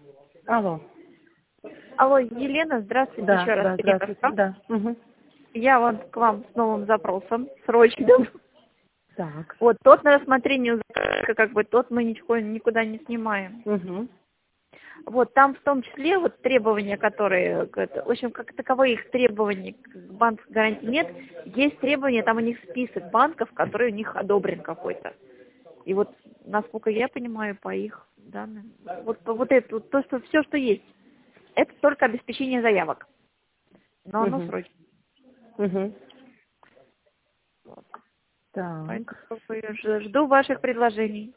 Алло. Алло, Елена, здравствуйте Да, еще раз. да, здравствуйте. Да. Угу. Я вот к вам с новым запросом, срочным. Так. Вот тот на рассмотрение у заказчика, как бы тот мы ничего никуда не снимаем. Угу. Вот там в том числе вот требования, которые, в общем, как таковых требований к банковской гарантии нет, есть требования, там у них список банков, которые у них одобрен какой-то. И вот, насколько я понимаю, по их данным, вот это, вот то, что все, что есть, это только обеспечение заявок. Но оно Угу. срочно. Угу. Вот. Так. Поэтому жду ваших предложений.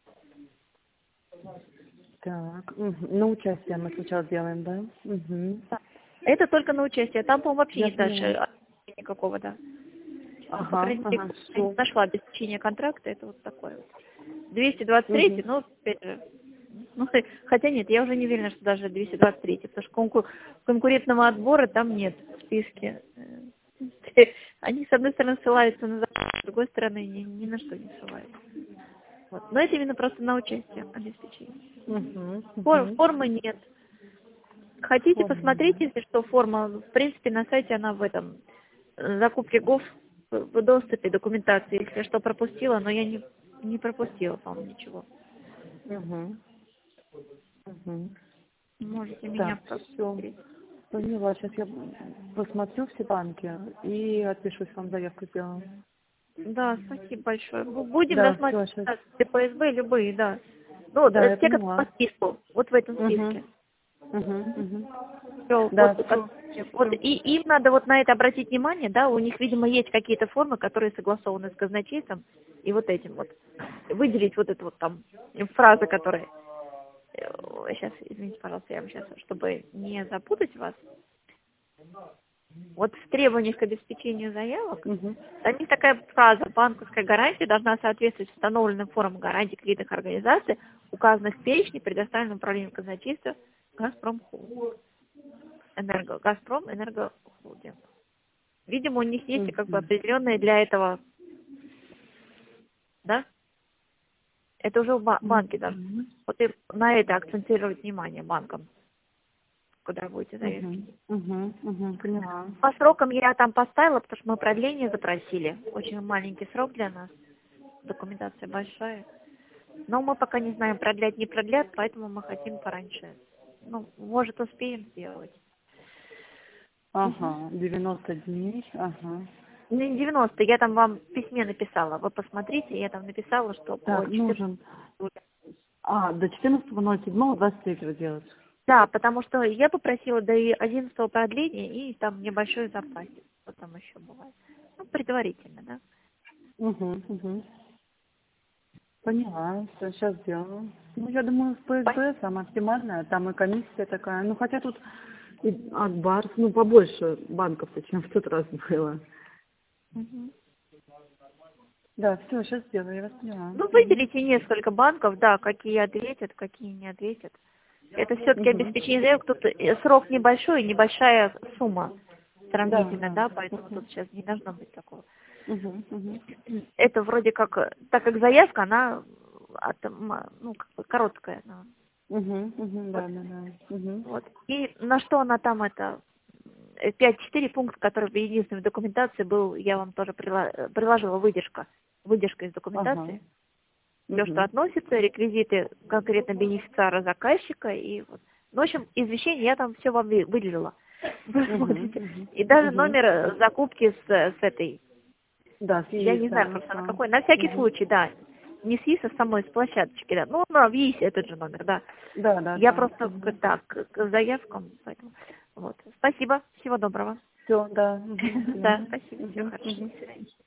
Так. Угу. На участие мы сначала делаем, да? Угу. Да. Это только на участие. Там, по-моему, вообще Я нет поняла. дальше никакого, да. Ну, по Ага, крайней мере, ага. я не Все. нашла обеспечение контракта, это вот такое вот. 223, Угу. ну, опять же, ну, хотя нет, я уже не уверена, что даже 223, потому что конкурентного отбора там нет в списке. Они, с одной стороны, ссылаются на закон, с другой стороны, ни на что не ссылаются. Вот. Но это именно просто на участие обеспечение. Угу. Угу. Формы нет. Хотите посмотреть, Форма. если что, форма, в принципе, на сайте она в этом, закупке ГОВ в доступе документации, если что пропустила, но я не пропустила, по-моему, ничего. Угу. Угу. Можете меня Так, все. посмотреть. Поняла. Сейчас я посмотрю все банки и отпишусь, вам заявку сделаю. Да, спасибо большое. Будем Да, все, рассматривать сейчас. ДПСБ любые, да. Ну, вот, Да, я те, которые по поняла. списку, вот в этом Угу. списке. Угу. Угу. Всё, Да, все. вот, и им надо вот на это обратить внимание, да, у них, видимо, есть какие-то формы, которые согласованы с казначейством, и вот этим вот, выделить вот эту вот там фразы, которые, сейчас, извините, пожалуйста, я вам сейчас, чтобы не запутать вас, вот в требованиях к обеспечению заявок, Угу. там есть такая фраза: банковская гарантия должна соответствовать установленным формам гарантий кредитных организаций, указанных в перечне, предоставленном управлением казначейства «Газпром Энергохолдинг». Видимо, у них есть как бы Угу. определенные для этого, да? Это уже банки должны. Угу. Вот и на это акцентировать внимание банкам, куда будете заявки. Угу. Угу. Угу. Поняла. По срокам я там поставила, потому что мы продление запросили. Очень маленький срок для нас. Документация большая. Но мы пока не знаем, продлять, не продлят, поэтому мы хотим пораньше. Ну, может, успеем сделать. Ага, 90 дней, ага. Не 90, я там вам в письме написала. Вы посмотрите, я там написала, что по Так, 14. нужен, до 14.07.23 делать. Да, потому что я попросила до 11 продления и там небольшой запасик. Что там еще бывает. Ну, предварительно, да. Угу, угу. Поняла, все, сейчас сделаю. Ну, я думаю, в ПСБ самая оптимальная, там и комиссия такая. Ну, хотя тут и от Барс, ну, побольше банков-то, чем в тот раз было. Мгм. Да, все, сейчас сделаю, я вас поняла. Ну, Угу. выделите несколько банков, да, какие ответят, какие не ответят. Это все-таки Угу. обеспечение заявок, тут срок небольшой, небольшая сумма Да, сравнительно, да. да, поэтому Угу. тут сейчас не должно быть такого. Угу. Угу. Это вроде как, так как заявка, она ну, как бы короткая. Угу. Угу. Вот, Да, да, да. Угу. вот. И на что она там это, 5-4 пункта, который единственный в документации был, я вам тоже приложила выдержка из Ага. документации. Все, что Угу. относится, реквизиты конкретно бенефициара заказчика. И вот. Ну, в общем, извещение я там все вам выделила. Вы Угу. смотрите. Угу. И даже Угу. номер закупки с этой. Да, Я съесть, не знаю да, просто на все. какой. На всякий Угу. случай, да. Не с ИС, а с самой с площадочки, да. Ну, на ВИС этот же номер, да. Да, да, Я да. просто Угу. к заявкам. Поэтому. Вот. Спасибо. Всего доброго. Все, да. Угу. До Да, свидания. спасибо. Всего Угу. хорошего. Угу. До свидания.